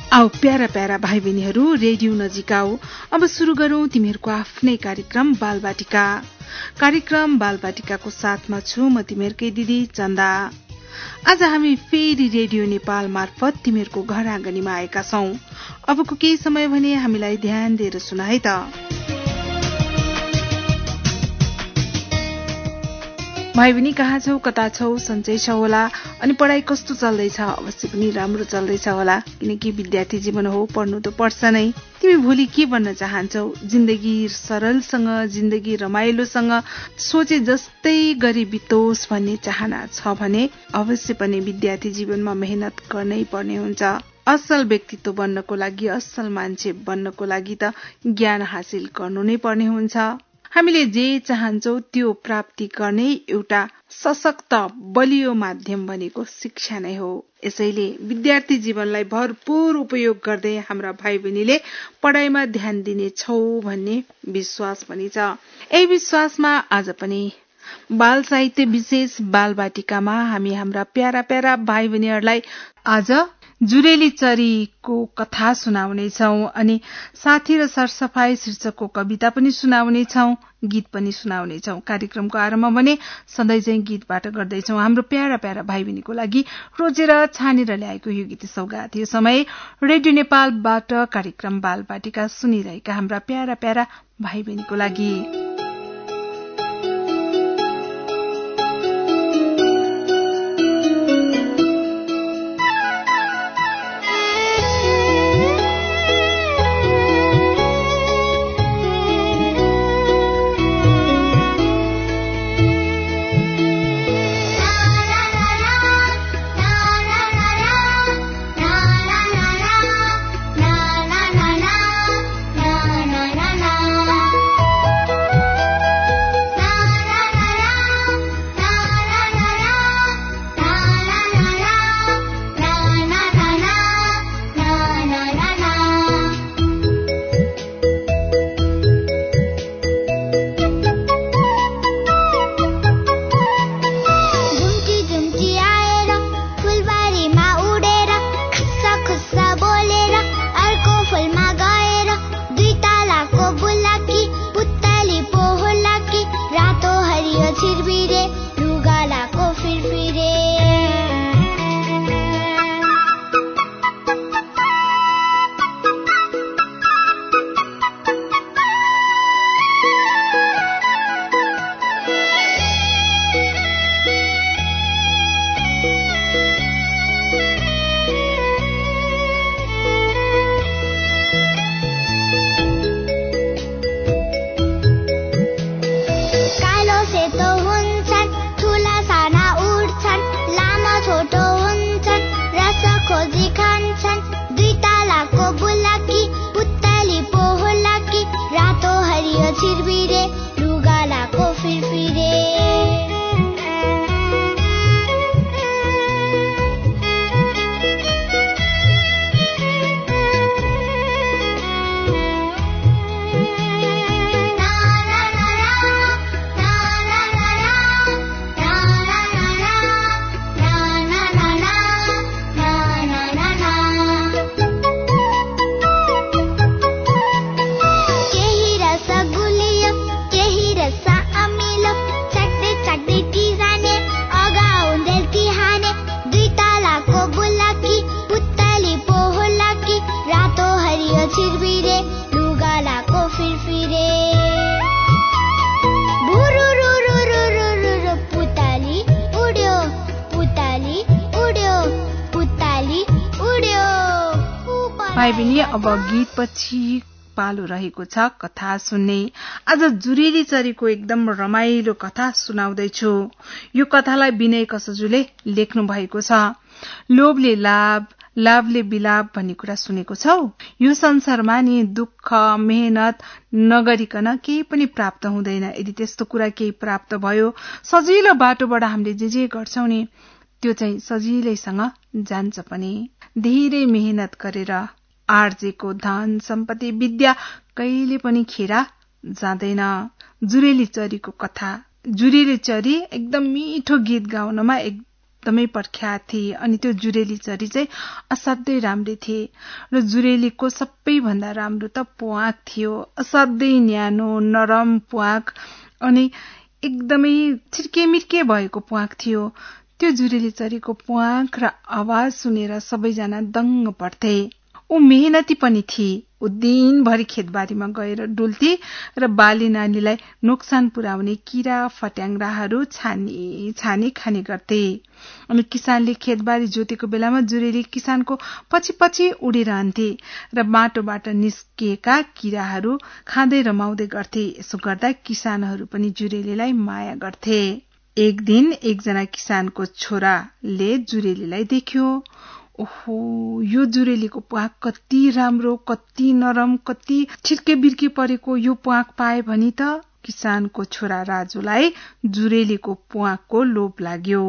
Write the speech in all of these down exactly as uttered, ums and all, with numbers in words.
आओ para para भाइ बहिनीहरू, radio नजिक आओ। अब सुरु गरौं तिमीहरूको आफ्नै कार्यक्रम बालबाटिका। कार्यक्रम बालबाटिकाको साथमा छु म तिमीहरूकै दिदी चन्दा। आज हामी फेरि रेडियो नेपाल मार्फत तिमीहरूको घर आँगनीमा आएका छौं। अबको केही समय भने हामीलाई ध्यान दिएर सुन है त। भाइ बहिनी कहाँ छौ, कता छौ, सन्चै छौ होला अनि पढाइ कस्तो चल्दैछ? अवश्य पनि राम्रो चल्दैछ होला, किनकि विद्यार्थी जीवन हो, पढ्नु त पर्छ नै। तिमी भोलि के बन्न चाहन्छौ? जिन्दगी सरलसँग, जिन्दगी रमाइलोसँग, सोचे जस्तै गरी बितोस् भन्ने चाहना छ भने अवश्य पनि विद्यार्थी जीवनमा मेहनत गर्नै पर्ने हुन्छ। असल व्यक्तित्व बन्नको लागि, असल मान्छे बन्नको लागि त ज्ञान हासिल गर्नु नै पर्ने हुन्छ। हामीले जे चाहन्छौ त्यो प्राप्ति गर्ने एउटा सशक्त बलियो माध्यम भनेको शिक्षा नै हो। यसैले विद्यार्थी जीवनलाई भरपूर उपयोग गर्दै हाम्रा भाइ बहिनीले पढाइमा ध्यान दिनेछौ भन्ने विश्वास पनि छ। यही विश्वासमा आज पनि बाल साहित्य विशेष बालबाटिकामा हामी हाम्रा प्यारा प्यारा भाइ बहिनीहरूलाई आज जुरेली चरीको कथा सुनाउनेछौ अनि साथी र सरसफाई शीर्षकको कविता पनि सुनाउनेछौ, गीत पनि सुनाउनेछौ। कार्यक्रमको आरम्भ भने सधैँ चाहिँ गीतबाट गर्दैछौ। हाम्रो प्यारा प्यारा भाइ बहिनीको लागि रोजेर छानेर ल्याएको यो गीत सौगात। यो समय रेडियो नेपालबाट कार्यक्रम बालबाटिका सुनिरहेका हाम्रा प्यारा प्यारा भाइ बहिनीको लागि। भाइ बहिनी, अब गीतपछि पालो रहेको छ कथा सुन्ने। आज जुरेली चरीको एकदम रमाइलो कथा सुनाउँदैछु। यो कथालाई विनय कसजुले लेख्नु भएको छ। लोभले लाभ, लाभले विलाप भन्ने कुरा सुनेको छौ? यो संसारमा नि दुःख मेहनत नगरिकन केही पनि प्राप्त हुँदैन। यदि त्यस्तो कुरा केही प्राप्त भयो, सजिलो बाटोबाट हामीले जे जे गर्छौं नि त्यो चाहिँ सजिलैसँग जान्छ पनि। धेरै मेहनत गरेर आर्जेको धन सम्पत्ति विद्या कहिले पनि खेरा जाँदैन। जुरेली चरीको कथा। जुरेली चरी एकदम मिठो गीत गाउनमा एकदमै प्रख्यात थिए अनि त्यो जुरेली चरी चाहिँ असाध्यै राम्री थिए र जुरेलीको सबैभन्दा राम्रो त प्वाँख थियो। असाध्यै न्यानो नरम प्वाँख अनि एकदमै छिर्केमिर्के भएको प्वाँख थियो। त्यो जुरेली चरीको प्वाँख र आवाज सुनेर सबैजना दङ्ग पर्थे। ऊ मेहनती पनि थिए। ऊ दिनभरि खेतबारीमा गएर डुल्थे र बाली नानीलाई नोक्सान पुर्याउने किरा फट्याङ्ग्राहरू छानी छानी खाने गर्थे। अनि किसानले खेतबारी जोतेको बेलामा जुरेली किसानको पछि पछि उडिरहन्थे र बाटोबाट निस्किएका किराहरू खाँदै रमाउँदै गर्थे। यसो गर्दा किसानहरू पनि जुरेलीलाई माया गर्थे। एक दिन एकजना किसानको छोराले जुरेलीलाई देख्यो। ओहो, यो जुरेलीको प्वाँख कति राम्रो, कति नरम, कति छिर्के बिर्के परेको यो प्वाँख पाए भनी त किसानको छोरा राजुलाई जुरेलीको प्वाँखको लोभ लाग्यो।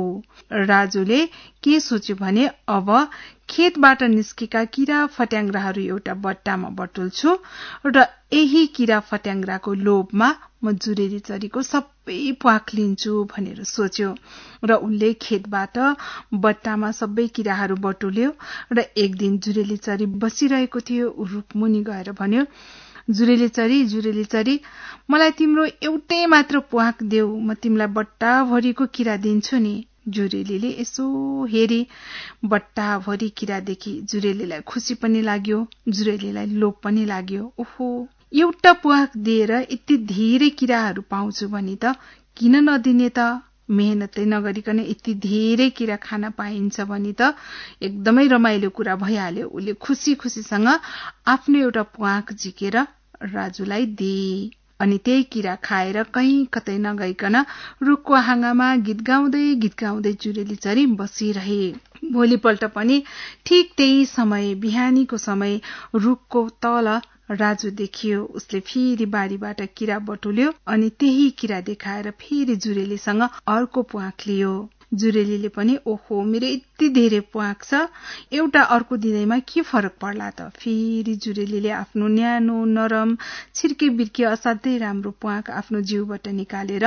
राजुले के सोच्यो भने अब खेतबाट निस्केका किरा फट्याङ्ग्राहरू एउटा बट्टामा बटुल्छु र यही किरा फट्याङ्ग्राको लोभमा म जुरेली चरीको सबै प्वाँख लिन्छु भनेर सोच्यो र उनले खेतबाट बट्टामा सबै किराहरू बटुल्यो र एक दिन जुरेली चरी बसिरहेको थियो। ऊ रुखमुनि गएर भन्यो, जुरेली चरी जुरेली चरी मलाई तिम्रो एउटै मात्र प्वाँख देऊ, म तिमीलाई बट्टाभरिको किरा दिन्छु नि। जुरेलीले यसो हेरी, बट्टाभरि किरा देखि जुरेलीलाई खुसी पनि लाग्यो, जुरेलीलाई लोभ पनि लाग्यो। ओहो, एउटा प्वाँख दिएर यति धेरै किराहरू पाउँछु भने त किन नदिने त? मेहनतै नगरिकन यति धेरै किरा खान पाइन्छ भने त एकदमै रमाइलो कुरा भइहाल्यो। उसले खुसी खुसीसँग आफ्नो एउटा प्वाँख झिकेर राजुलाई दिए अनि त्यही किरा खाएर कहीँ कतै नगइकन रुखको हाँगामा गीत गाउँदै गीत गाउँदै जुरेली चरी बसिरहे। भोलिपल्ट पनि ठीक त्यही समय, बिहानीको समय रुखको तल राजु देखियो। उसले फेरि बारीबाट किरा बटुल्यो अनि त्यही किरा देखाएर फेरि जुरेलीसँग अर्को प्वाँख लियो। जुरेलीले पनि ओहो, मेरो यति धेरै प्वाँख छ, एउटा अर्को दिँदैमा के फरक पर्ला त? फेरि जुरेलीले आफ्नो न्यानो नरम छिर्के बिर्के असाध्यै राम्रो प्वाँख आफ्नो जिउबाट निकालेर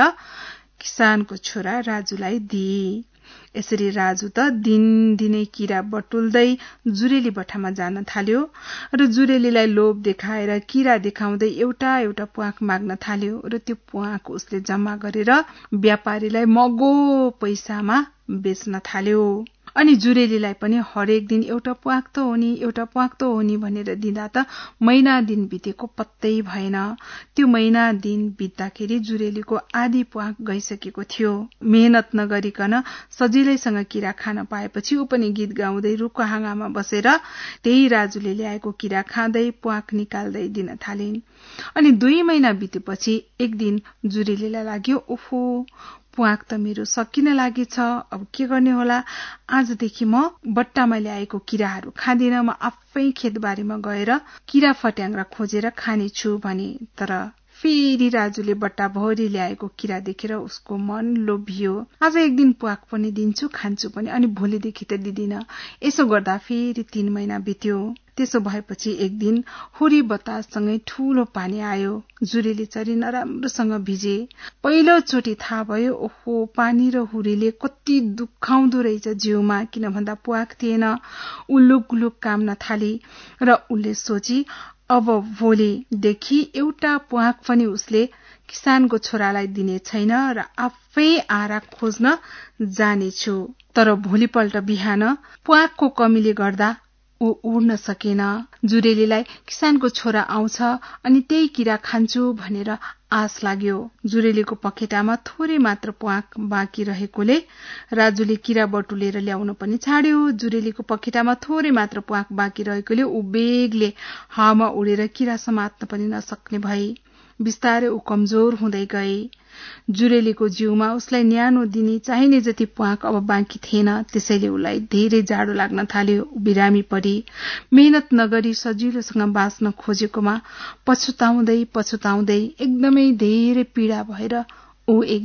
किसानको छोरा राजुलाई दिए। यसरी राजु त दिनदिनै किरा बटुल्दै जुरेली बठामा जान थाल्यो र जुरेलीलाई लोभ देखाएर किरा देखाउँदै एउटा एउटा प्वाँख माग्न थाल्यो र त्यो प्वाँख उसले जम्मा गरेर व्यापारीलाई महँगो पैसामा बेच्न थाल्यो। अनि जुरेलीलाई पनि हरेक दिन एउटा प्वाँख त हो नि एउटा प्वाँख त हो नि भनेर दिँदा त महिना दिन बितेको पत्तै भएन। त्यो महिना दिन बित्दाखेरि जुरेलीको आधी प्वाँख गइसकेको थियो। मेहनत नगरिकन सजिलैसँग किरा खान पाएपछि ऊ पनि गीत गाउँदै रुखको हाँगामा बसेर त्यही राजुले ल्याएको किरा खाँदै प्वाँख निकाल्दै दिन थालिन्। अनि दुई महिना बितेपछि एक दिन जुरेलीलाई लाग्यो, ओहो, प्वाँख त मेरो सकिन लागेछ, अब के गर्ने होला? आजदेखि म बट्टामा ल्याएको किराहरू खाँदिन, म आफै खेतबारीमा गएर किरा फट्याङ्ग्रा खोजेर खानेछु भने। तर फेरि राजुले बट्टाभरि ल्याएको किरा देखेर उसको मन लोभियो। आज एक दिन प्वाँख पनि दिन्छु, खान्छु पनि, अनि भोलिदेखि त दिदिन। यसो गर्दा फेरि तीन महिना बित्यो। त्यसो भएपछि एक दिन हुरी बताससँगै ठूलो पानी आयो। जुरेली चरी नराम्रोसँग भिजे। पहिलो चोटि थाहा भयो, ओहो, पानी र हुरीले कति दुखाउँदो रहेछ जिउमा, किन भन्दा प्वाँख थिएन। उ लुक लुक काम्न थाली र उसले सोची अब भोलिदेखि एउटा प्वाँख पनि उसले किसानको छोरालाई दिने छैन र आफै आरा खोज्न जानेछु। तर भोलिपल्ट बिहान प्वाँखको कमीले गर्दा ऊ उड्न सकेन। जुरेलीलाई किसानको छोरा आउँछ अनि त्यही किरा खान्छु भनेर आश लाग्यो। जुरेलीको पखेटामा थोरै मात्र प्वाँख बाँकी रहेकोले राजुले किरा बटुलेर ल्याउन पनि छाड्यो। जुरेलीको पखेटामा थोरै मात्र प्वाँख बाँकी रहेकोले ऊ बेगले हावामा उडेर किरा समात्न पनि नसक्ने भए। बिस्तारै ऊ कमजोर हुँदै गए। जुरेलीको जिउमा उसलाई न्यानो दिने चाहिने जति प्वाँख अब बाँकी थिएन। त्यसैले उसलाई धेरै जाडो लाग्न थाल्यो। बिरामी परी। मेहनत नगरी सजिलोसँग बाँच्न खोजेकोमा पछुताउँदै पछुताउँदै एकदमै धेरै पीडा भएर ऊ एक दिन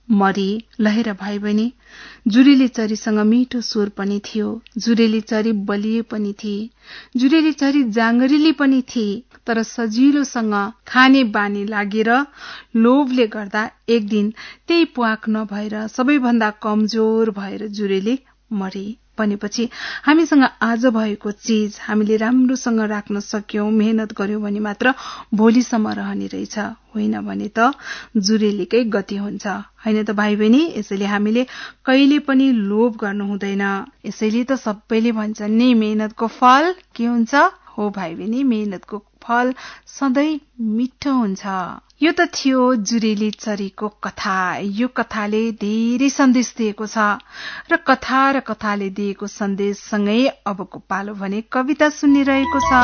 मरी। लहेर भाइ बहिनी, जुरेली चरीसँग मिठो स्वर पनि थियो, जुरेली चरी बलिए पनि थिए, जुरेली चरी जाँगरिली पनि थिए। तर सजिलोसँग खाने बानी लागेर लोभले गर्दा एक दिन त्यही प्वाख नभएर सबैभन्दा कमजोर भएर जुरेली मरी। भनेपछि हामीसँग आज भएको चीज हामीले राम्रोसँग राख्न सक्यौं, मेहनत गर्यौं भने मात्र भोलिसम्म रहने रहेछ, होइन भने त जुरेलीकै गति हुन्छ, होइन त भाइ बहिनी। यसैले हामीले कहिले पनि लोभ गर्नु हुँदैन। यसैले त सबैले भन्छन् नि, मेहनतको फल के हुन्छ? हो भाइ बहिनी, मेहनतको फल सधैँ मिठो हुन्छ। यो त थियो जुरेली चरीको कथा। यो कथाले धेरै सन्देश दिएको छ र कथा र कथाले दिएको सन्देशसँगै अबको पालो भने कविता सुन्ने रहेको छ।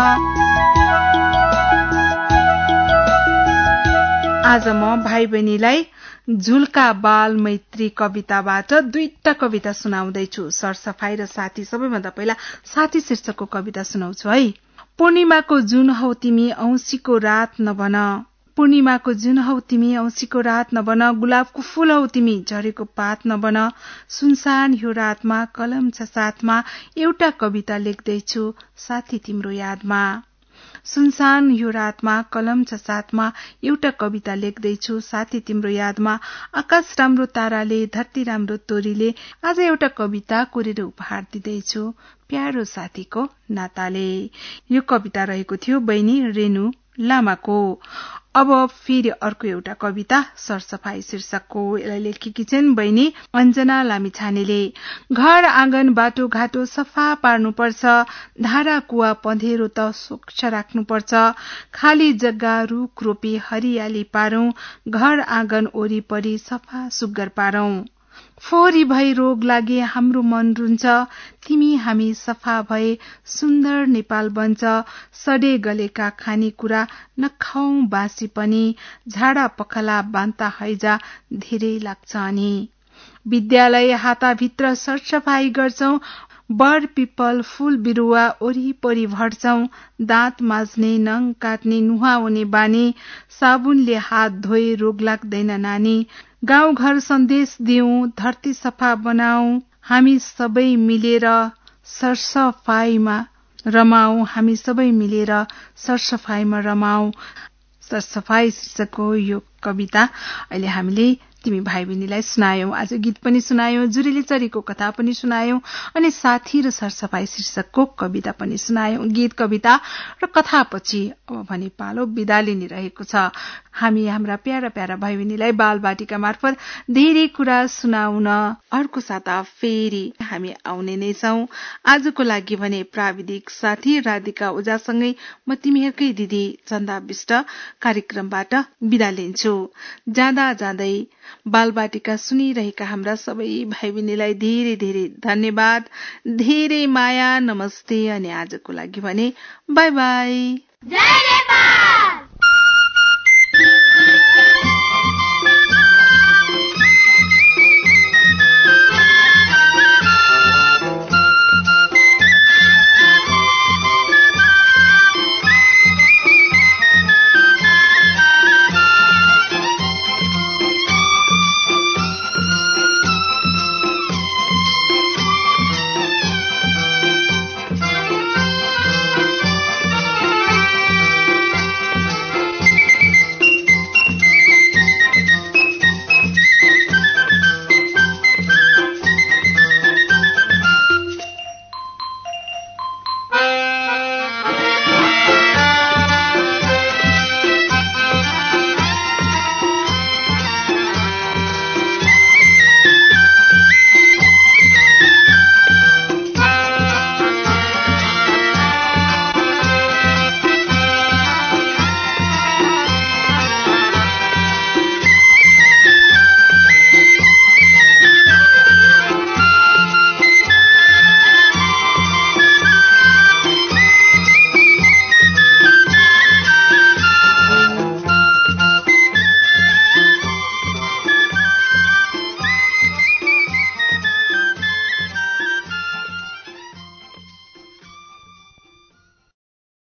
आज म भाइ बहिनीलाई झुल्का बाल मैत्री कविताबाट दुईटा कविता सुनाउँदैछु। सरसफाई र साथी। सबैभन्दा पहिला साथी शीर्षकको कविता सुनाउँछु है। पूर्णिमाको जुन हौ तिमी, औँसीको रात नबन। पूर्णिमाको जुन हौ तिमी, औँसीको रात नबन। गुलाबको फूल हौ तिमी, झरेको पात नबन। सुनसान यो रातमा कलम छ साथमा, एउटा कविता लेख्दैछु साथी तिम्रो यादमा। सुनसान यो रातमा कलम छ साथमा, एउटा कविता लेख्दैछु साथी तिम्रो यादमा। आकाश राम्रो ताराले, धरती राम्रो तोरीले, आज एउटा कविता कोरेर उपहार दिँदैछु प्यारो साथीको नाताले। यो कविता रहेको थियो बहिनी रेणु लामाको। अब फेरि अर्को एउटा कविता सरसफाई शीर्षकको। यसलाई लेखेकी छिन् बहिनी अञ्जना लामिछानेले। घर आँगन बाटो घाटो सफा पार्नुपर्छ, धारा कुवा पँधेरो त स्वच्छ राख्नुपर्छ। खाली जग्गा रुख रोपी हरियाली पारौं, घर आँगन वरिपरि सफा सुग्घर पारौं। फोहोरी भई रोग लागे हाम्रो मन रुन्छ, तिमी हामी सफा भए सुन्दर नेपाल बन्छ। सडे गलेका खानेकुरा नखाऊ बासी पनि, झाडा पखला बान्ता हैजा धेरै लाग्छ अनि। विद्यालय हाताभित्र सरसफाई गर्छौं, बर पिपल फूल बिरुवा वरिपरि भर्छौं। दाँत माझ्ने नङ काट्ने नुहाउने बानी, साबुनले हात धोए रोग लाग्दैन नानी। गाउँ घर सन्देश दिउँ, धरती सफा बनाऊ, हामी सबै मिलेर सरसफाईमा रमाऊ। हामी सबै मिलेर सरसफाईमा रमाऊ। सरसफाई शीर्षकको यो कविता अहिले हामीले तिमी भाइ बहिनीलाई सुनायौं। आज गीत पनि सुनायौं, जुरेली चरीको कथा पनि सुनायौं अनि साथी र सरसफाई शीर्षकको कविता पनि सुनायौं। गीत कविता र कथापछि अब भने पालो बिदा लिने रहेको छ। हामी हाम्रा प्यारा प्यारा भाइ बहिनीलाई बाल बाटिका मार्फत धेरै कुरा सुनाउन अर्को साता फेरि हामी आउने नै छौं। आजको लागि भने प्राविधिक साथी राधिका ओझासँगै म तिमीहरूकै दिदी चन्दा विष्ट कार्यक्रमबाट बिदा लिन्छु। जाँदा जाँदै बालबाटिका सुनिरहेका हाम्रा सबै भाइ बहिनीलाई धेरै धेरै धन्यवाद, धेरै माया, नमस्ते अनि आजको लागि भने बाई बाई।